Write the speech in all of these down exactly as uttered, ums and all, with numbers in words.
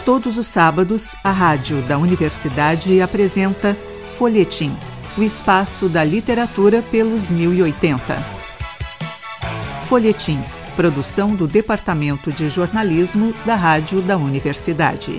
Todos os sábados, a rádio da Universidade apresenta Folhetim, o espaço da literatura pelos mil e oitenta. Folhetim, produção do Departamento de Jornalismo da Rádio da Universidade.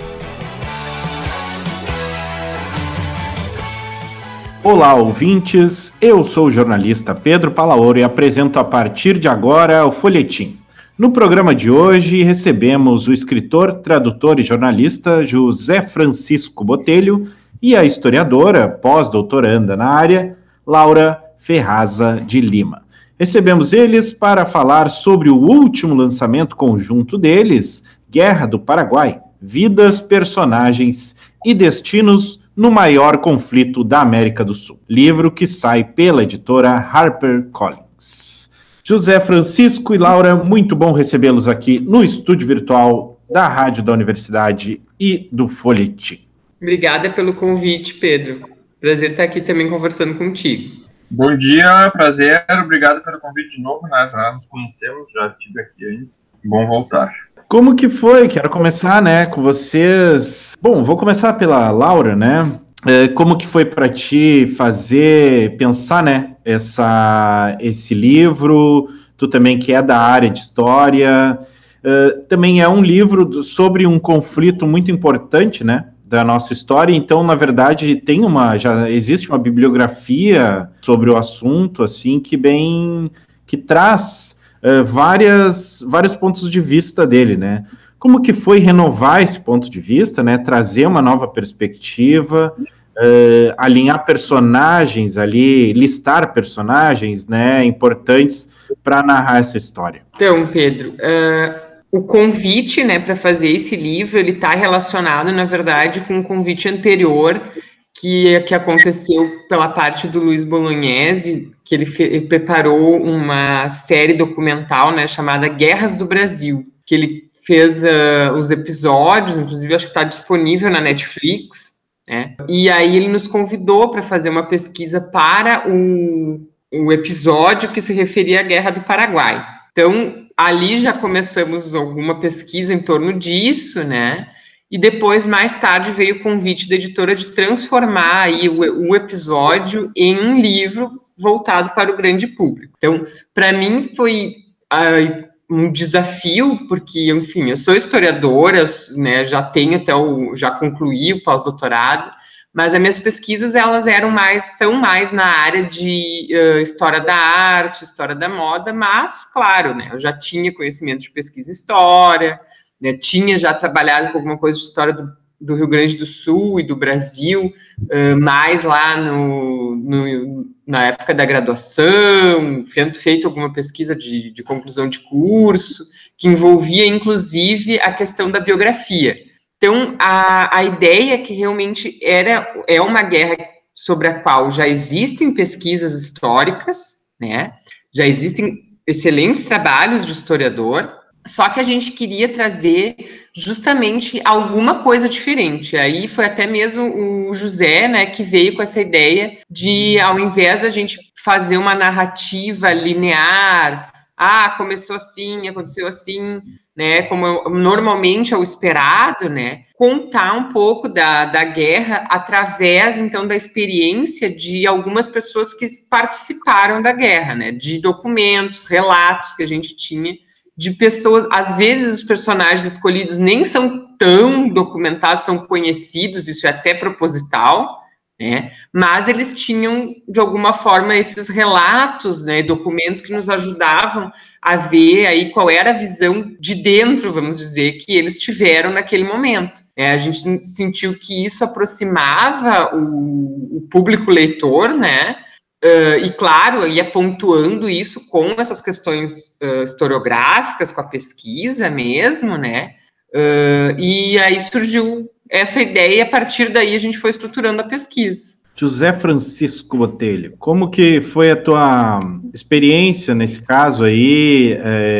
Olá, ouvintes! Eu sou o jornalista Pedro Palaoro e apresento a partir de agora o Folhetim. No programa de hoje, recebemos o escritor, tradutor e jornalista José Francisco Botelho e a historiadora, pós-doutoranda na área, Laura Ferraza de Lima. Recebemos eles para falar sobre o último lançamento conjunto deles, Guerra do Paraguai, Vidas, Personagens e Destinos no Maior Conflito da América do Sul, livro que sai pela editora HarperCollins. José Francisco e Laura, muito bom recebê-los aqui no estúdio virtual da Rádio da Universidade e do Folhetim. Obrigada pelo convite, Pedro. Prazer estar aqui também conversando contigo. Bom dia, prazer, obrigado pelo convite de novo, nós já nos conhecemos, já estive aqui antes, bom voltar. Como que foi? Quero começar, né, com vocês. Bom, vou começar pela Laura, né? Como que foi para ti fazer, pensar, né, essa, esse livro, tu também que é da área de história, uh, também é um livro sobre um conflito muito importante, né, da nossa história, então, na verdade, tem uma, já existe uma bibliografia sobre o assunto, assim, que bem, que traz uh, várias, vários pontos de vista dele, né. Como que foi renovar esse ponto de vista, né? Trazer uma nova perspectiva, uh, alinhar personagens ali, listar personagens, né, importantes para narrar essa história. Então, Pedro, uh, o convite, né, para fazer esse livro, ele está relacionado, na verdade, com um convite anterior que, que aconteceu pela parte do Luiz Bolognese, que ele, fe- ele preparou uma série documental, né, chamada Guerras do Brasil, que ele fez uh, os episódios, inclusive acho que está disponível na Netflix, né? E aí ele nos convidou para fazer uma pesquisa para o, o episódio que se referia à Guerra do Paraguai. Então, ali já começamos alguma pesquisa em torno disso, né? E depois, mais tarde, veio o convite da editora de transformar aí o, o episódio em um livro voltado para o grande público. Então, para mim, foi Uh, um desafio, porque, enfim, eu sou historiadora, né, já tenho até o, já concluí o pós-doutorado, mas as minhas pesquisas, elas eram mais, são mais na área de uh, história da arte, história da moda, mas, claro, né, eu já tinha conhecimento de pesquisa e história, né, tinha já trabalhado com alguma coisa de história do, do Rio Grande do Sul e do Brasil, uh, mais lá no, no na época da graduação, feito alguma pesquisa de, de conclusão de curso, que envolvia, inclusive, a questão da biografia. Então, a, a ideia é que realmente era, é uma guerra sobre a qual já existem pesquisas históricas, né? Já existem excelentes trabalhos de historiador, só que a gente queria trazer justamente alguma coisa diferente. Aí foi até mesmo o José, né, que veio com essa ideia de, ao invés da gente fazer uma narrativa linear, ah, começou assim, aconteceu assim, né, como normalmente é o esperado, né, contar um pouco da, da guerra através, então, da experiência de algumas pessoas que participaram da guerra, né, de documentos, relatos que a gente tinha de pessoas, às vezes os personagens escolhidos nem são tão documentados, tão conhecidos, isso é até proposital, né, mas eles tinham, de alguma forma, esses relatos, né, documentos que nos ajudavam a ver aí qual era a visão de dentro, vamos dizer, que eles tiveram naquele momento. É, a gente sentiu que isso aproximava o, o público leitor, né, Uh, e, claro, ia pontuando isso com essas questões uh, historiográficas, com a pesquisa mesmo, né? Uh, e aí surgiu essa ideia e, a partir daí, a gente foi estruturando a pesquisa. José Francisco Botelho, como que foi a tua experiência nesse caso aí,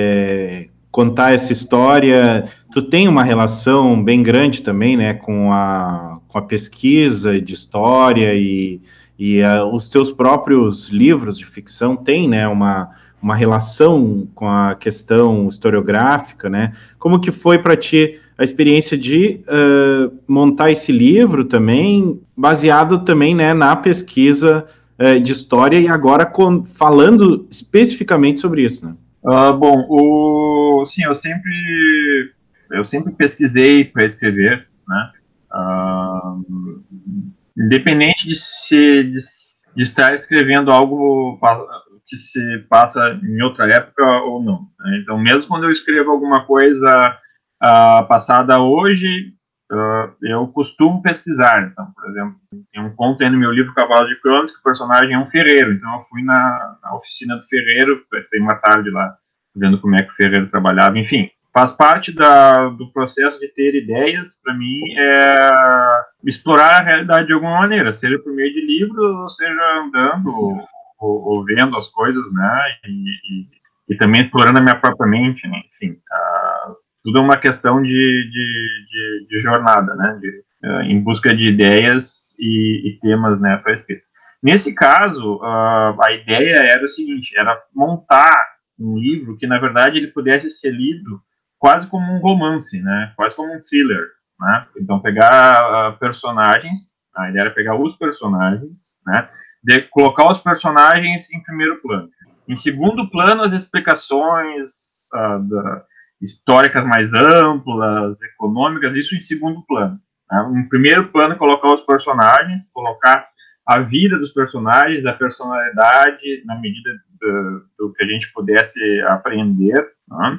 é, contar essa história? Tu tem uma relação bem grande também, né, com a, com a pesquisa de história e... E uh, os teus próprios livros de ficção têm, né, uma, uma relação com a questão historiográfica, né? Como que foi para ti a experiência de uh, montar esse livro também, baseado também, né, na pesquisa uh, de história e agora com, falando especificamente sobre isso, né? Uh, bom, o, sim, eu sempre, eu sempre pesquisei para escrever, né? Uh, independente de, se, de, de estar escrevendo algo que se passa em outra época ou não, né? Então, mesmo quando eu escrevo alguma coisa uh, passada hoje, uh, eu costumo pesquisar. Então, por exemplo, tem um conto aí no meu livro Cavalo de Cronos que o personagem é um ferreiro. Então, eu fui na, na oficina do ferreiro, passei uma tarde lá vendo como é que o ferreiro trabalhava. Enfim, faz parte da, do processo de ter ideias, para mim, é explorar a realidade de alguma maneira, seja por meio de livros, ou seja andando, ou, ou vendo as coisas, né, e, e, e também explorando a minha própria mente, né? Enfim, uh, tudo é uma questão de, de, de, de jornada, né, de, uh, em busca de ideias e, e temas, né, para escrita. Nesse caso, uh, a ideia era o seguinte, era montar um livro que, na verdade, ele pudesse ser lido quase como um romance, né? Quase como um thriller, né? Então, pegar uh, personagens, a ideia era pegar os personagens, né? De colocar os personagens em primeiro plano. Em segundo plano, as explicações uh, da, históricas mais amplas, econômicas, isso em segundo plano. Né? Em primeiro plano, colocar os personagens, colocar a vida dos personagens, a personalidade, na medida do, do que a gente pudesse aprender, né?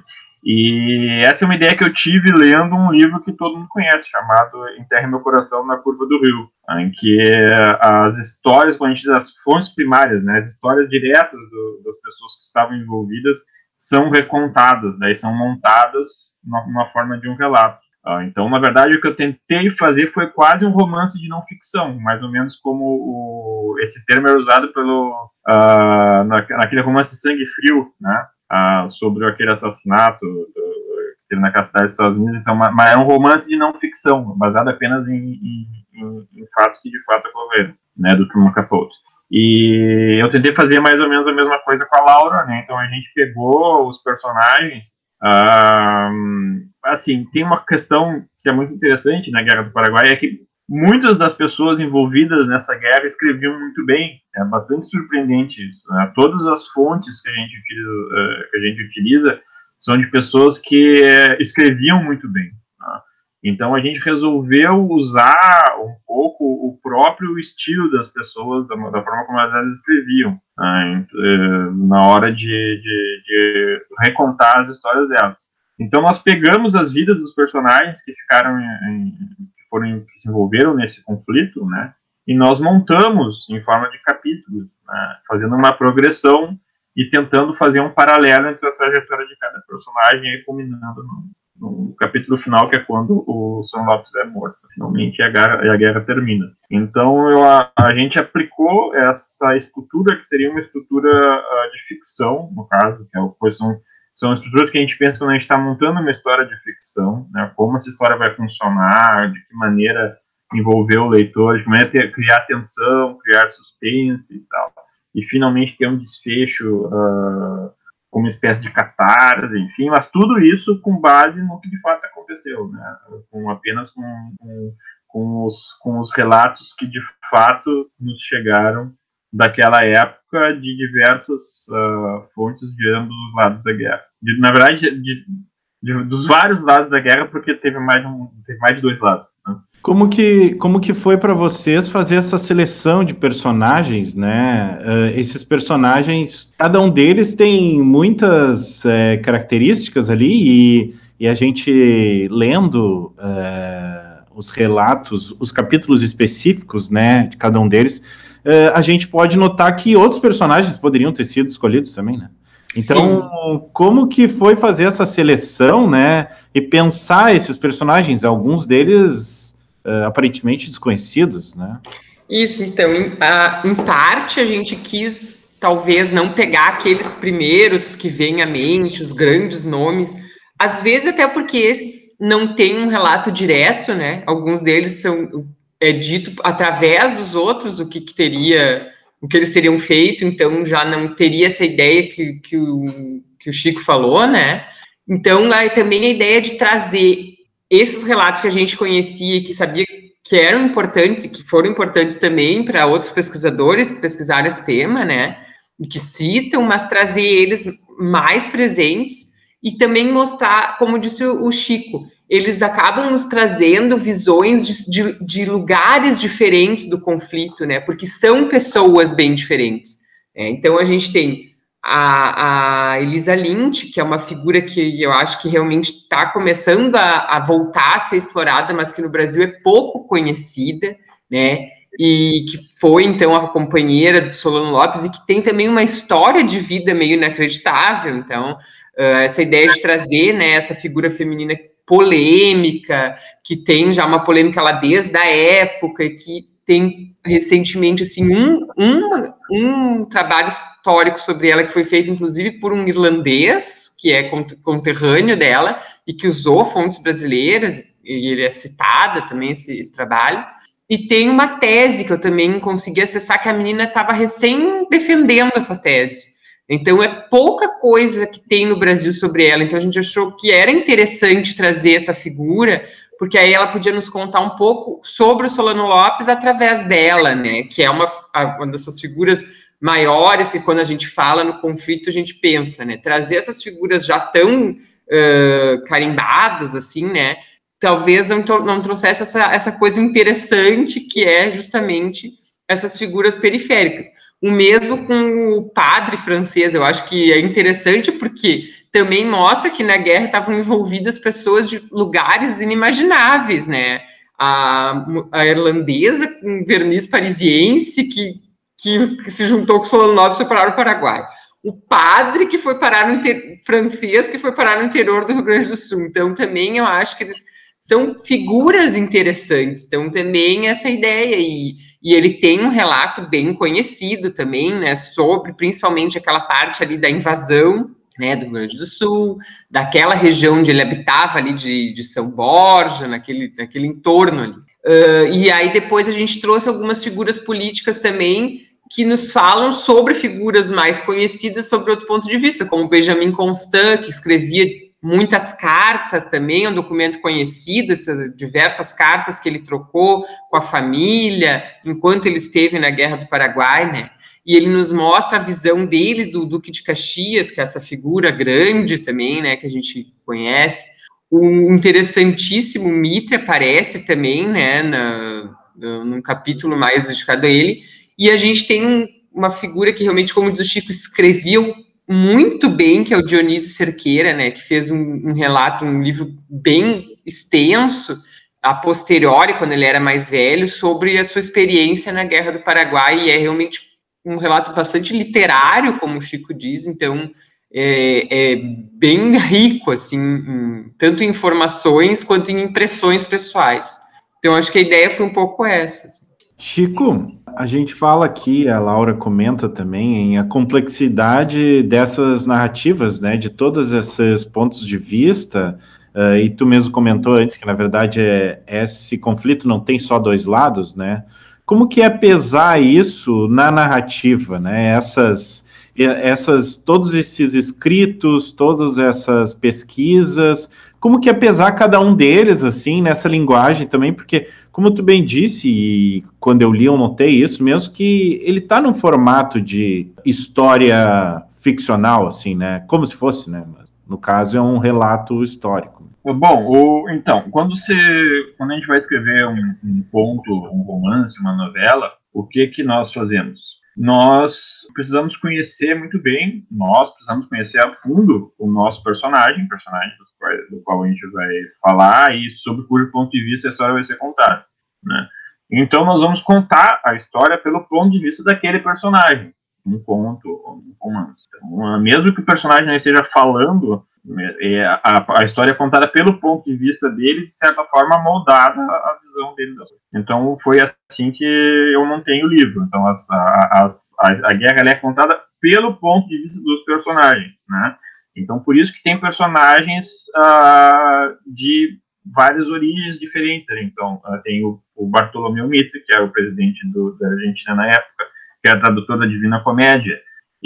E essa é uma ideia que eu tive lendo um livro que todo mundo conhece, chamado Enterre Meu Coração na Curva do Rio, em que as histórias, quando a gente diz as fontes primárias, né, as histórias diretas do, das pessoas que estavam envolvidas, são recontadas, daí são montadas numa, numa forma de um relato. Então, na verdade, o que eu tentei fazer foi quase um romance de não ficção, mais ou menos como o, esse termo era usado pelo, uh, na, naquele romance Sangue Frio, né? Uh, sobre aquele assassinato do, naquela cidade dos Estados Unidos. Então, mas é um romance de não ficção, baseado apenas em, em, em, em fatos que de fato ocorreram, né, do Truman Capote. E eu tentei fazer mais ou menos a mesma coisa com a Laura, né? Então a gente pegou os personagens. Uh, assim, tem uma questão que é muito interessante na Guerra do Paraguai, é que muitas das pessoas envolvidas nessa guerra escreviam muito bem. É bastante surpreendente isso, né? Todas as fontes que a gente utiliza, uh, que a gente utiliza são de pessoas que uh, escreviam muito bem, né? Então a gente resolveu usar um pouco o próprio estilo das pessoas, da, da forma como elas escreviam, né, na hora de, de, de recontar as histórias delas. Então nós pegamos as vidas dos personagens que ficaram, em, que foram, que se envolveram nesse conflito, né, e nós montamos em forma de capítulos, né, fazendo uma progressão e tentando fazer um paralelo entre a trajetória de cada personagem e culminando no no capítulo final, que é quando o São Lopes é morto, finalmente, e a guerra, a guerra termina. Então, eu, a, a gente aplicou essa estrutura, que seria uma estrutura uh, de ficção, no caso, que é, são, são estruturas que a gente pensa quando a gente está montando uma história de ficção, né, como essa história vai funcionar, de que maneira envolver o leitor, de que maneira ter, criar tensão, criar suspense e tal, e finalmente ter um desfecho uh, como uma espécie de catarse, enfim, mas tudo isso com base no que de fato aconteceu, né? Com, apenas com, com, com, os, com os relatos que de fato nos chegaram daquela época de diversas uh, fontes de ambos os lados da guerra. De, na verdade, de, de, dos vários lados da guerra, porque teve mais, um, teve mais de dois lados, né? Como que, como que foi para vocês fazer essa seleção de personagens, né? Uh, esses personagens, cada um deles tem muitas uh, características ali e, e a gente lendo uh, os relatos, os capítulos específicos, né, de cada um deles, uh, a gente pode notar que outros personagens poderiam ter sido escolhidos também, né? Então, sim, como que foi fazer essa seleção, né, e pensar esses personagens, alguns deles Uh, aparentemente desconhecidos, né? Isso, então, em, a, em parte a gente quis, talvez, não pegar aqueles primeiros que vêm à mente, os grandes nomes, às vezes até porque esses não têm um relato direto, né? Alguns deles são, é dito através dos outros o que, que teria o que eles teriam feito, então já não teria essa ideia que, que, o, que o Chico falou, né? Então, aí também a ideia de trazer esses relatos que a gente conhecia, que sabia que eram importantes e que foram importantes também para outros pesquisadores que pesquisaram esse tema, né? E que citam, mas trazer eles mais presentes e também mostrar, como disse o Chico, eles acabam nos trazendo visões de, de, de lugares diferentes do conflito, né? Porque são pessoas bem diferentes. Né? Então, a gente tem a, a Elisa Lynch, que é uma figura que eu acho que realmente está começando a, a voltar a ser explorada, mas que no Brasil é pouco conhecida, né? E que foi, então, a companheira do Solano Lopes e que tem também uma história de vida meio inacreditável. Então, uh, essa ideia de trazer, né, essa figura feminina polêmica, que tem já uma polêmica lá desde a época, e que tem recentemente, assim, um, um, um trabalho histórico sobre ela que foi feito, inclusive, por um irlandês, que é conterrâneo dela, e que usou fontes brasileiras, e ele é citada também, esse, esse trabalho. E tem uma tese que eu também consegui acessar, que a menina estava recém defendendo essa tese. Então, é pouca coisa que tem no Brasil sobre ela. Então, a gente achou que era interessante trazer essa figura, porque aí ela podia nos contar um pouco sobre o Solano Lopes através dela, né? Que é uma, uma dessas figuras maiores que, quando a gente fala no conflito, a gente pensa, né? Trazer essas figuras já tão uh, carimbadas, assim, né? Talvez não, não trouxesse essa, essa coisa interessante que é justamente essas figuras periféricas. O mesmo com o padre francês, eu acho que é interessante porque também mostra que na guerra estavam envolvidas pessoas de lugares inimagináveis, né? A, a irlandesa com verniz parisiense que, que, que se juntou com o Solano Lopes e foi parar no Paraguai. O padre que foi parar no inter... francês que foi parar no interior do Rio Grande do Sul. Então, também eu acho que eles são figuras interessantes. Então, também essa ideia aí. E ele tem um relato bem conhecido também, né, sobre principalmente aquela parte ali da invasão, né, do Rio Grande do Sul, daquela região onde ele habitava ali de, de São Borja, naquele, naquele entorno ali. Uh, e aí depois a gente trouxe algumas figuras políticas também que nos falam sobre figuras mais conhecidas sobre outro ponto de vista, como Benjamin Constant, que escrevia muitas cartas também, é um documento conhecido, essas diversas cartas que ele trocou com a família, enquanto ele esteve na Guerra do Paraguai, né? E ele nos mostra a visão dele, do Duque de Caxias, que é essa figura grande também, né, que a gente conhece. O interessantíssimo Mitre aparece também, né, na, no, num capítulo mais dedicado a ele, e a gente tem um, uma figura que realmente, como diz o Chico, escreveu muito bem, que é o Dionísio Cerqueira, né, que fez um, um relato, um livro bem extenso, a posteriori, quando ele era mais velho, sobre a sua experiência na Guerra do Paraguai, e é realmente um relato bastante literário, como o Chico diz, então é, é bem rico, assim, em, tanto em informações quanto em impressões pessoais. Então, acho que a ideia foi um pouco essa. Assim. Chico, a gente fala aqui, a Laura comenta também, em a complexidade dessas narrativas, né, de todos esses pontos de vista, uh, e tu mesmo comentou antes que, na verdade, é, esse conflito não tem só dois lados, né? Como que é pesar isso na narrativa, né? Essas, essas, todos esses escritos, todas essas pesquisas, como que é pesar cada um deles, assim, nessa linguagem também, porque, como tu bem disse, e quando eu li eu notei isso mesmo, que ele está num formato de história ficcional, assim, né? Como se fosse, né? Mas, no caso, é um relato histórico. Bom, o, então, quando, você, quando a gente vai escrever um, um conto, um romance, uma novela, o que que nós fazemos? Nós precisamos conhecer muito bem, nós precisamos conhecer a fundo o nosso personagem, personagem do qual, do qual a gente vai falar e sobre cujo ponto de vista a história vai ser contada, né? Então nós vamos contar a história pelo ponto de vista daquele personagem, um conto, um romance. Então, mesmo que o personagem não esteja falando, é, a, a história é contada pelo ponto de vista dele, de certa forma moldada a visão dele. Então foi assim que eu montei o livro. Então as, a, as, a, a guerra ela é contada pelo ponto de vista dos personagens, né? Então por isso que tem personagens uh, de várias origens diferentes. Então uh, tem o, o Bartolomeu Mitre, que era o presidente do, da Argentina na época, que é tradutor da Divina Comédia,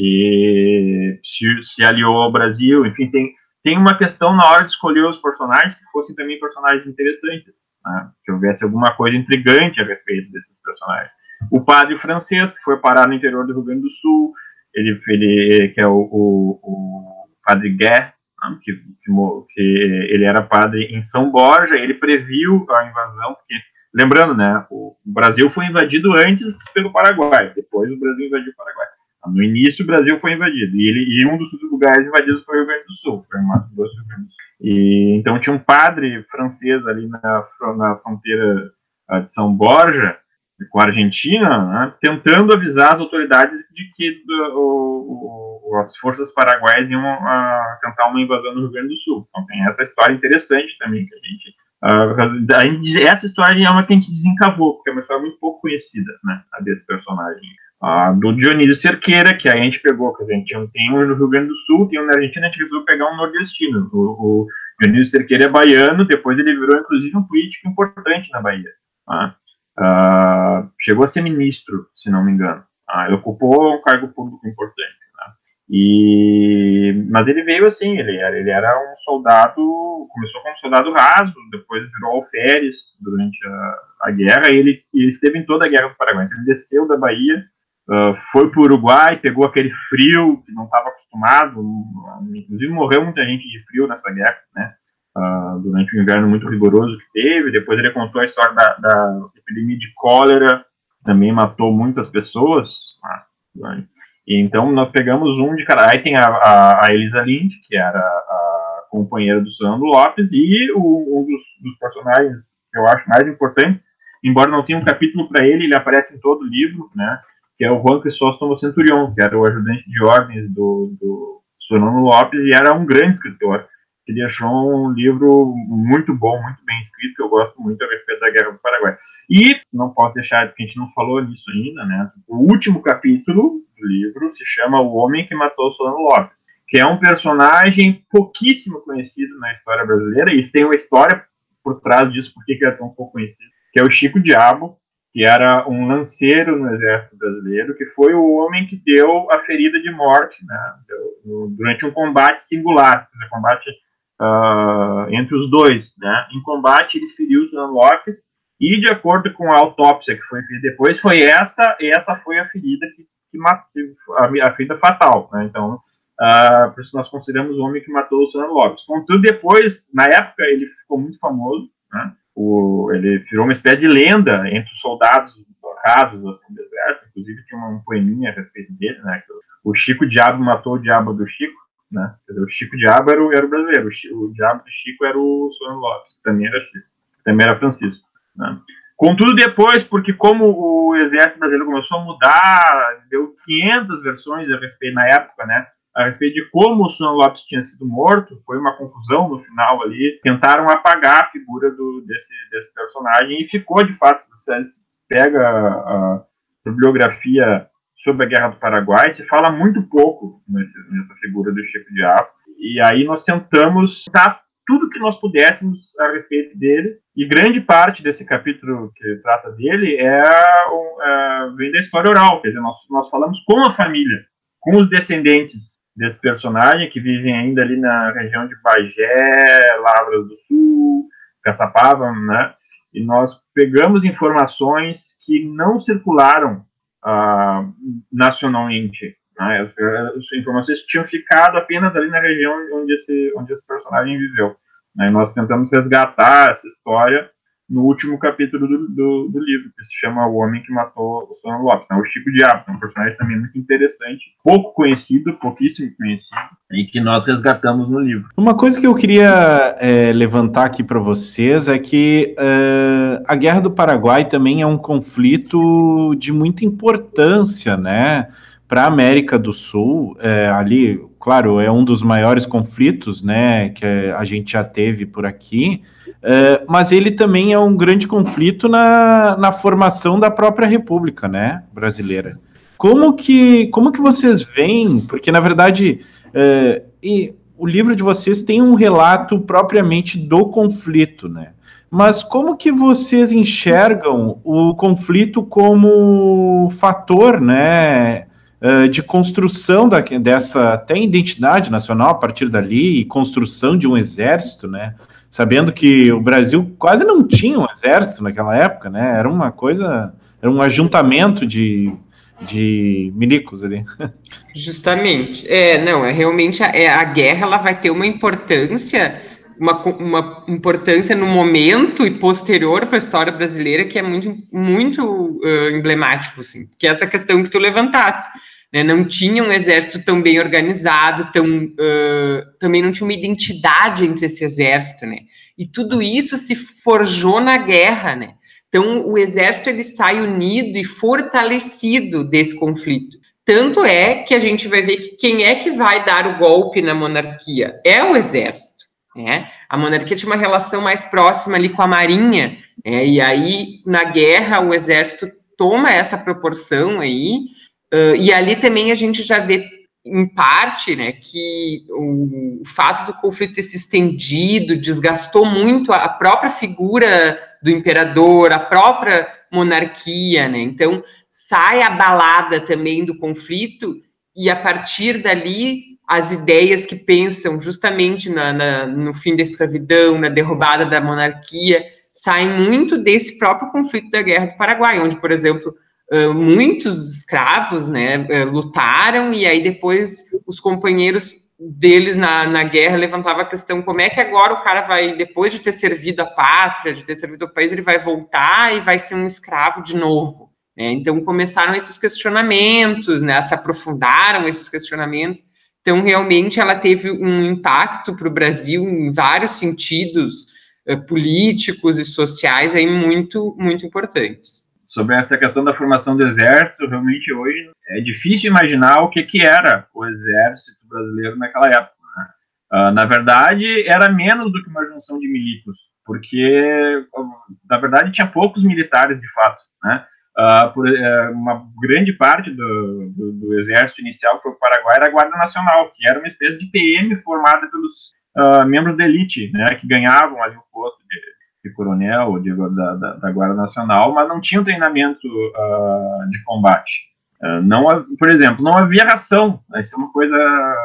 e se, se aliou ao Brasil. Enfim, tem, tem uma questão na hora de escolher os personagens que fossem também personagens interessantes, né? Que houvesse alguma coisa intrigante a respeito desses personagens. O padre francês, que foi parar no interior do Rio Grande do Sul, ele, ele que é o, o, o padre Guerre, né? que, que, que ele era padre em São Borja, ele previu a invasão, porque, lembrando, né, o Brasil foi invadido antes pelo Paraguai, depois o Brasil invadiu o Paraguai. No início, o Brasil foi invadido, e, ele, e um dos lugares invadidos foi o Rio Grande do Sul, foi o Mato Grosso do Rio Grande do Sul. E, então tinha um padre francês ali na, na fronteira de São Borja, com a Argentina, né, tentando avisar as autoridades de que o, o, as forças paraguaias iam a, tentar uma invasão no Rio Grande do Sul. Então tem essa história interessante também, que a gente... Uh, essa história é uma que a gente desencavou, porque é uma história muito pouco conhecida, né, a desse personagem. Uh, do Dionísio Cerqueira, que aí a gente pegou, quer dizer, a gente tem um no Rio Grande do Sul, tem um na Argentina, a gente resolveu pegar um nordestino. O, o Dionísio Cerqueira é baiano, depois ele virou, inclusive, um político importante na Bahia. Tá? Uh, chegou a ser ministro, se não me engano. Uh, ele ocupou um cargo público importante. Tá? E, mas ele veio assim, ele era, ele era um soldado, começou como soldado raso, depois virou alferes durante a, a guerra, e ele, ele esteve em toda a guerra do Paraguai. Então, ele desceu da Bahia, Uh, foi para o Uruguai, pegou aquele frio que não estava acostumado, inclusive morreu muita gente de frio nessa guerra, né, uh, durante um inverno muito rigoroso que teve. Depois ele contou a história da, da epidemia de cólera, também matou muitas pessoas. Ah, e então nós pegamos um de cada. Aí tem a, a, a Elisa Lind, que era a companheira do Solano Lopes, e o, um dos, dos personagens que eu acho mais importantes, embora não tenha um capítulo para ele, ele aparece em todo o livro, né, que é o Juan Crisóstomo Centurion, que era o ajudante de ordens do, do Solano Lopes, e era um grande escritor, que deixou um livro muito bom, muito bem escrito, que eu gosto muito a respeito da Guerra do Paraguai. E não posso deixar, porque a gente não falou nisso ainda, né? O último capítulo do livro se chama O Homem que Matou Solano Lopes, que é um personagem pouquíssimo conhecido na história brasileira, e tem uma história por trás disso, porque ele é tão pouco conhecido, que é o Chico Diabo, que era um lanceiro no exército brasileiro, que foi o homem que deu a ferida de morte, né, durante um combate singular, um combate uh, entre os dois. Né. Em combate, ele feriu o Solano Lopes, e de acordo com a autópsia que foi feita depois, foi essa, essa foi a ferida que, que matou, a, a ferida fatal. Né. Então, uh, por isso nós consideramos o homem que matou o Solano Lopes. Contudo, depois, na época, ele ficou muito famoso, né. O, ele virou uma espécie de lenda entre os soldados rasos assim, do exército. Inclusive tinha um poeminha a respeito dele, né, que o Chico Diabo matou o diabo do Chico, né, quer dizer, o Chico Diabo era o, era o brasileiro, o, Chico, o diabo do Chico era o Solano Lopes, também era Chico, também era Francisco. Né. Contudo, depois, porque como o exército brasileiro começou a mudar, deu quinhentas versões a respeito, na época, né, a respeito de como o Solano Lopes tinha sido morto, foi uma confusão no final ali, tentaram apagar a figura do, desse, desse personagem, e ficou, de fato, se pega a, a bibliografia sobre a Guerra do Paraguai, se fala muito pouco nesse, nessa figura do Chico Diabo, e aí nós tentamos dar tudo que nós pudéssemos a respeito dele, e grande parte desse capítulo que trata dele é, é, vem da história oral, quer dizer, nós, nós falamos com a família, com os descendentes desse personagem, que vivem ainda ali na região de Bagé, Lavras do Sul, Caçapava, né? E nós pegamos informações que não circularam ah, nacionalmente, né? As, as informações tinham ficado apenas ali na região onde esse, onde esse personagem viveu. Né? E nós tentamos resgatar essa história no último capítulo do, do, do livro, que se chama O Homem que Matou o Solano Lopes. Né? O Chico Diabo, é um personagem também muito interessante, pouco conhecido, pouquíssimo conhecido, e que nós resgatamos no livro. Uma coisa que eu queria é, levantar aqui para vocês é que é, a Guerra do Paraguai também é um conflito de muita importância, né, para a América do Sul. É, ali, claro, é um dos maiores conflitos, né, que a gente já teve por aqui, é, mas ele também é um grande conflito na, na formação da própria República, né, brasileira. Como que, como que vocês veem? Porque, na verdade, é, e o livro de vocês tem um relato propriamente do conflito, né? Mas como que vocês enxergam o conflito como fator, né, de construção da, dessa até identidade nacional a partir dali e construção de um exército, né? Sabendo que o Brasil quase não tinha um exército naquela época, né? Era uma coisa, era um ajuntamento de, de milicos ali. Justamente. É, não, é realmente a, é, a guerra ela vai ter uma importância, uma, uma importância no momento e posterior para a história brasileira que é muito, muito uh, emblemático, assim, que é essa questão que tu levantasse. Né, não tinha um exército tão bem organizado, tão, uh, também não tinha uma identidade entre esse exército, né? E tudo isso se forjou na guerra, né? Então, o exército ele sai unido e fortalecido desse conflito. Tanto é que a gente vai ver que quem é que vai dar o golpe na monarquia? É o exército, né? A monarquia tinha uma relação mais próxima ali com a marinha, né? E aí, na guerra, o exército toma essa proporção aí. Uh, e ali também a gente já vê, em parte, né, que o, o fato do conflito ter se estendido desgastou muito a, a própria figura do imperador, a própria monarquia, né? Então, sai abalada também do conflito e, a partir dali, as ideias que pensam justamente na, na, no fim da escravidão, na derrubada da monarquia, saem muito desse próprio conflito da Guerra do Paraguai, onde, por exemplo, Uh, muitos escravos, né, uh, lutaram, e aí depois os companheiros deles na, na guerra levantavam a questão, como é que agora o cara vai, depois de ter servido a pátria, de ter servido o país, ele vai voltar e vai ser um escravo de novo, né? Então começaram esses questionamentos, né, se aprofundaram esses questionamentos. Então realmente ela teve um impacto para o Brasil em vários sentidos uh, políticos e sociais aí muito, muito importantes. Sobre essa questão da formação do exército, realmente hoje é difícil imaginar o que, que era o exército brasileiro naquela época, né? Uh, na verdade, era menos do que uma junção de milicos, porque, na verdade, tinha poucos militares de fato, né? Uh, por, uh, uma grande parte do, do, do exército inicial que foi o Paraguai era a Guarda Nacional, que era uma espécie de P M formada pelos uh, membros da elite, né, que ganhavam ali o posto de de coronel, de, da, da, da Guarda Nacional, mas não tinha um treinamento uh, de combate. Uh, não, por exemplo, não havia ração. Isso é uma coisa,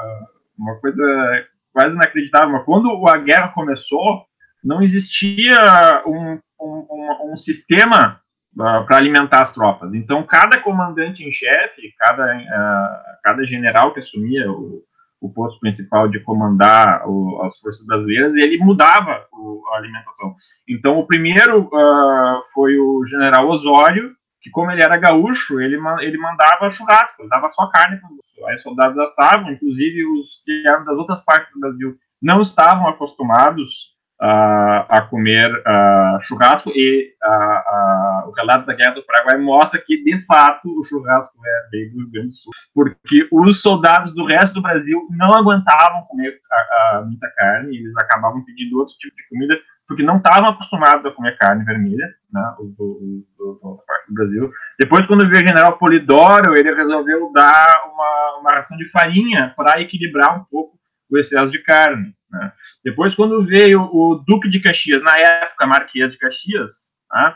uma coisa quase inacreditável. Mas quando a guerra começou, não existia um, um, um, um sistema uh, para alimentar as tropas. Então, cada comandante em chefe, cada, uh, cada general que assumia o o posto principal de comandar o, as forças brasileiras, e ele mudava o, a alimentação. Então, o primeiro uh, foi o general Osório, que, como ele era gaúcho, ele, ele mandava churrasco, ele dava só carne para os aí soldados assavam, inclusive os que eram das outras partes do Brasil não estavam acostumados uh, a comer uh, churrasco, e uh, uh, o relato da Guerra do Paraguai mostra que, de fato, o churrasco é bem do Rio Grande do Sul, porque os soldados do resto do Brasil não aguentavam comer a, a, muita carne, eles acabavam pedindo outro tipo de comida, porque não estavam acostumados a comer carne vermelha, né, do, do, do, do outra parte do Brasil. Depois, quando veio o general Polidoro, ele resolveu dar uma, uma ração de farinha para equilibrar um pouco o excesso de carne, né. Depois, quando veio o Duque de Caxias, na época Marquês de Caxias, né,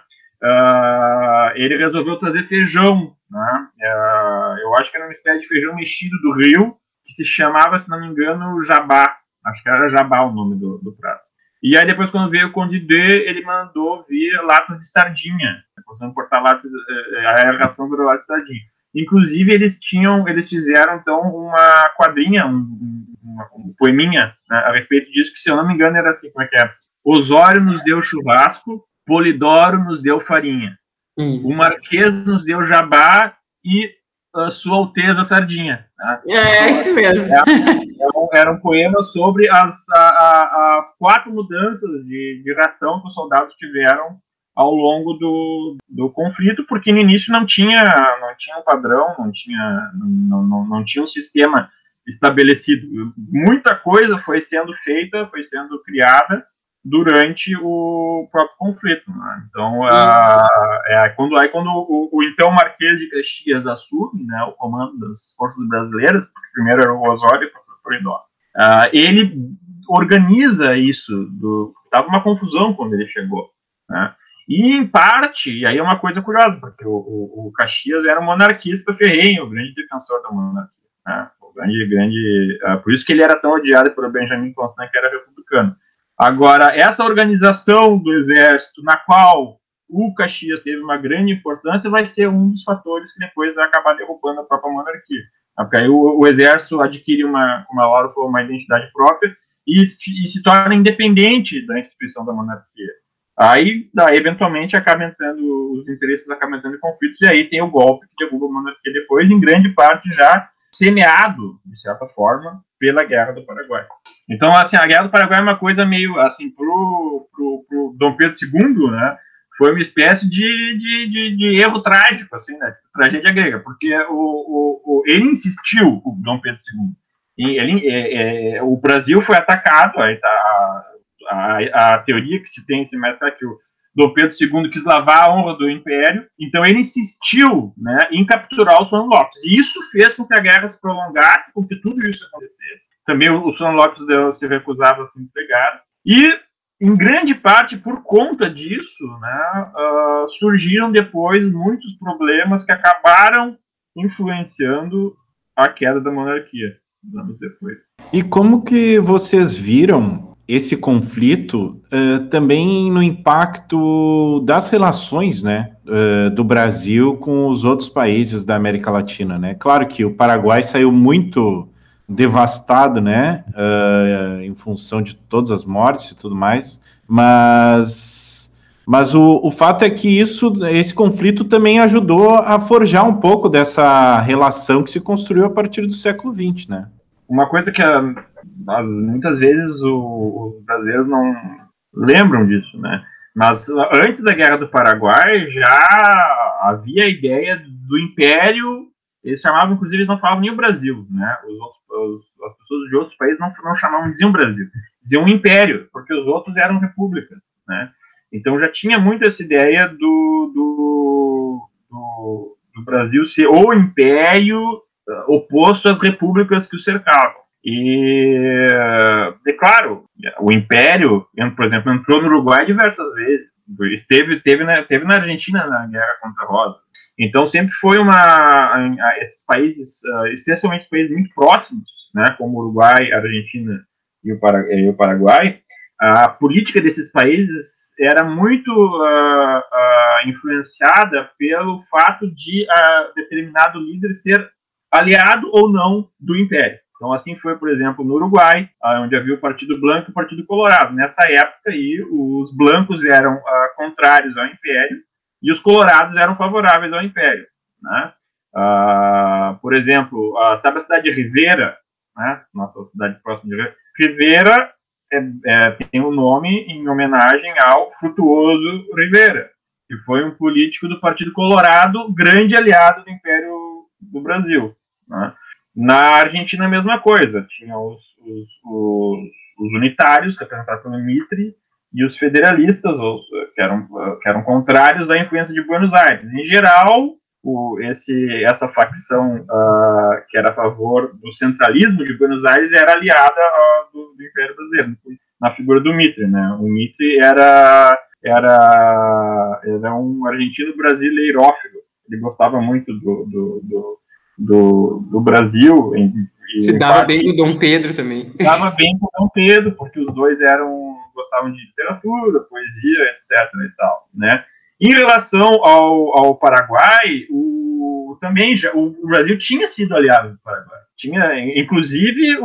uh, ele resolveu trazer feijão, né, uh, eu acho que era uma espécie de feijão mexido do Rio, que se chamava, se não me engano, jabá. Acho que era jabá o nome do, do prato. E aí depois, quando veio o Conde D, ele mandou vir latas de sardinha. Depois de importar latas, a ração virou latas de sardinha. Inclusive, eles tinham, eles fizeram, então, uma quadrinha, um, uma, uma poeminha, né, a respeito disso, que, se eu não me engano, era assim, como é que é? Osório nos deu churrasco, Polidoro nos deu farinha. Isso. O Marquês nos deu jabá e a Sua Alteza Sardinha. Né? É, isso mesmo. Era, era um poema sobre as, a, a, as quatro mudanças de, de ração que os soldados tiveram ao longo do, do conflito, porque no início não tinha, não tinha um padrão, não tinha, não, não, não tinha um sistema estabelecido. Muita coisa foi sendo feita, foi sendo criada durante o próprio conflito, né? Então, a, é, quando, aí, quando o, o então Marquês de Caxias assume, né, o comando das forças brasileiras, porque primeiro era o Osório e depois o Polidoro, Uh, ele organiza isso, estava uma confusão quando ele chegou, né? E, em parte, e aí é uma coisa curiosa, porque o, o, o Caxias era um monarquista ferrenho, o grande defensor da monarquia, né? O grande, grande, uh, por isso que ele era tão odiado pelo Benjamin Constant, que era republicano. Agora, essa organização do exército, na qual o Caxias teve uma grande importância, vai ser um dos fatores que depois vai acabar derrubando a própria monarquia. Porque aí o, o exército adquire uma, como a Laura falou, uma identidade própria e, e se torna independente da instituição da monarquia. Aí, daí, eventualmente, acaba entrando, os interesses acabam entrando em conflitos, e aí tem o golpe que derruba a monarquia depois, em grande parte já semeado, de certa forma, pela Guerra do Paraguai. Então, assim, a Guerra do Paraguai é uma coisa meio, assim, pro, pro, pro Dom Pedro segundo, né, foi uma espécie de, de, de, de erro trágico, assim, né, tragédia grega, porque o, o, o, ele insistiu, o Dom Pedro segundo, e ele, é, é, o Brasil foi atacado, aí tá... A, a teoria que se tem, se mais que o Dom Pedro segundo quis lavar a honra do Império, então ele insistiu, né, em capturar o Solano Lopes, e isso fez com que a guerra se prolongasse, com que tudo isso acontecesse. Também o, o Solano Lopes deu, se recusava a se entregar, e em grande parte por conta disso, né, uh, surgiram depois muitos problemas que acabaram influenciando a queda da monarquia, anos depois. E como que vocês viram esse conflito uh, também no impacto das relações, né, uh, do Brasil com os outros países da América Latina, né? Claro que o Paraguai saiu muito devastado, né, uh, em função de todas as mortes e tudo mais, mas, mas o, o fato é que isso, esse conflito também ajudou a forjar um pouco dessa relação que se construiu a partir do século vinte, né? Uma coisa que a, as, muitas vezes o, os brasileiros não lembram disso, né? Mas antes da Guerra do Paraguai já havia a ideia do Império. Eles chamavam, inclusive, eles não falavam nem o Brasil, né? Os outros, os, as pessoas de outros países não, não chamavam, diziam Brasil, diziam Império, porque os outros eram repúblicas, né? Então já tinha muito essa ideia do, do, do, do Brasil ser o Império oposto às repúblicas que o cercavam. E, é claro, o Império, por exemplo, entrou no Uruguai diversas vezes, esteve, teve, na, teve na Argentina na guerra contra a Rosa. Então sempre foi uma... Esses países, especialmente países muito próximos, né, como o Uruguai, a Argentina e o, Para, e o Paraguai, a política desses países era muito uh, uh, influenciada pelo fato de uh, determinado líder ser aliado ou não do Império. Então, assim foi, por exemplo, no Uruguai, onde havia o Partido Blanco e o Partido Colorado. Nessa época, aí, os blancos eram uh, contrários ao Império e os colorados eram favoráveis ao Império, né? Uh, por exemplo, uh, sabe a cidade de Rivera, né? Nossa cidade próxima de Rivera? Rivera é, é, tem o um nome em homenagem ao Frutuoso Rivera, que foi um político do Partido Colorado, grande aliado do Império do Brasil, né? Na Argentina a mesma coisa, tinha os, os, os, os unitários, representados pelo Mitre, e os federalistas, os, que, eram, que eram contrários à influência de Buenos Aires. Em geral, o, esse, essa facção uh, que era a favor do centralismo de Buenos Aires era aliada uh, do, do Império Brasileiro, na figura do Mitre, né? O Mitre era, era, era um argentino brasileirófilo, ele gostava muito do, do, do Do, do Brasil. Em, Se dava parte, bem com o Dom Pedro também. Dava bem com o Dom Pedro, porque os dois eram, gostavam de literatura, poesia, etc. E tal, né? Em relação ao, ao Paraguai, o, também já, o, o Brasil tinha sido aliado do Paraguai. Tinha, inclusive, o,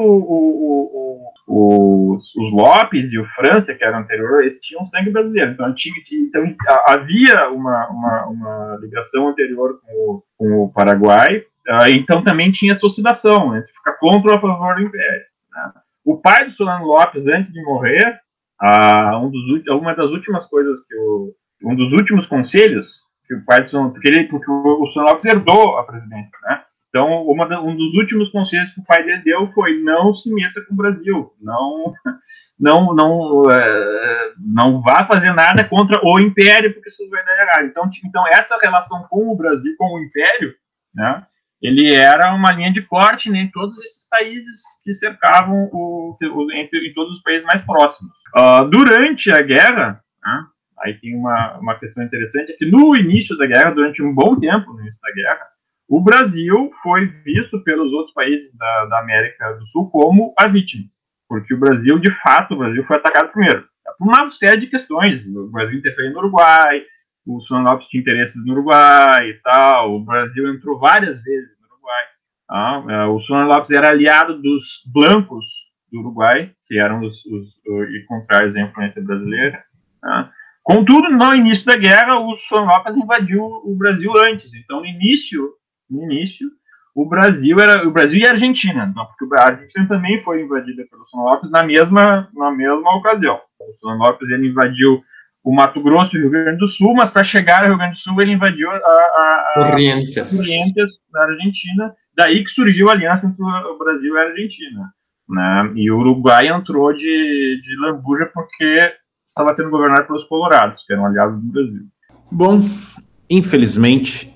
o, o, os, os Lopes e o França, que eram anterior, eles tinham sangue brasileiro. Então, tinha, então havia uma, uma, uma ligação anterior com o, com o Paraguai. Uh, então também tinha essa oscilação entre ficar contra ou a favor do Império, né? O pai do Solano Lopes, antes de morrer, uh, um dos, uma das últimas coisas que o, um dos últimos conselhos que o pai do Solano, porque, ele, porque o, o Solano Lopes herdou a presidência, né? Então uma da, um dos últimos conselhos que o pai dele deu foi: não se meta com o Brasil, não não não uh, não vá fazer nada contra o Império, porque isso vai dar errado. Então, então essa relação com o Brasil, com o Império, né, ele era uma linha de corte, né, em todos esses países que cercavam o, o entre em todos os países mais próximos. Uh, durante a guerra, né, aí tem uma, uma questão interessante, é que no início da guerra, durante um bom tempo no início da guerra, o Brasil foi visto pelos outros países da, da América do Sul como a vítima, porque o Brasil, de fato, o Brasil foi atacado primeiro, por uma série de questões. O Brasil interferiu no Uruguai, o Solano Lopes tinha interesses no Uruguai e tal, o Brasil entrou várias vezes no Uruguai. Ah, o Solano Lopes era aliado dos blancos do Uruguai, que eram os, os, os e contrários à influência brasileira. Ah. Contudo, no início da guerra, o Solano Lopes invadiu o Brasil antes. Então, no início, no início o Brasil era o Brasil e a Argentina, então, porque a Argentina também foi invadida pelo Solano Lopes na mesma, na mesma ocasião. O Solano Lopes ele invadiu o Mato Grosso e o Rio Grande do Sul, mas para chegar ao Rio Grande do Sul ele invadiu a, a, a Corrientes. Corrientes da Argentina, daí que surgiu a aliança entre o Brasil e a Argentina, né? E o Uruguai entrou de, de lambuja porque estava sendo governado pelos colorados, que eram aliados do Brasil. Bom, infelizmente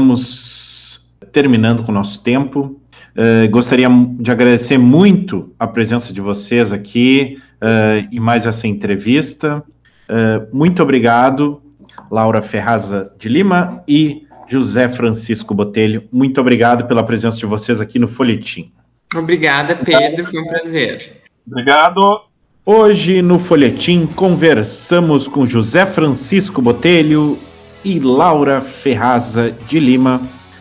estamos terminando com o nosso tempo. Uh, gostaria de agradecer muito a presença de vocês aqui uh, e mais essa entrevista. Uh, muito obrigado, Laura Ferraza de Lima e José Francisco Botelho. Muito obrigado pela presença de vocês aqui no Folhetim. Obrigada, Pedro. Foi um prazer. Obrigado. Hoje no Folhetim conversamos com José Francisco Botelho e Laura Ferraza de Lima.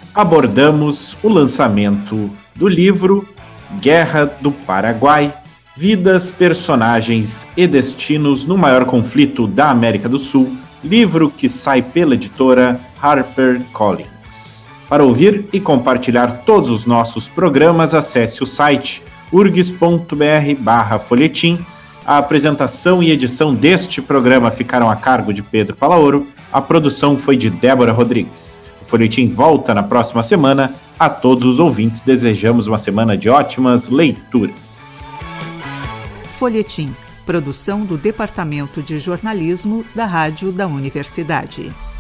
Abordamos o lançamento do livro Guerra do Paraguai, Vidas, Personagens e Destinos no Maior Conflito da América do Sul, livro que sai pela editora HarperCollins. Para ouvir e compartilhar todos os nossos programas, acesse o site urgs.br barra folhetim. A apresentação e edição deste programa ficaram a cargo de Pedro Palaoro. A produção foi de Débora Rodrigues. O Folhetim volta na próxima semana. A todos os ouvintes desejamos uma semana de ótimas leituras. Folhetim, produção do Departamento de Jornalismo da Rádio da Universidade.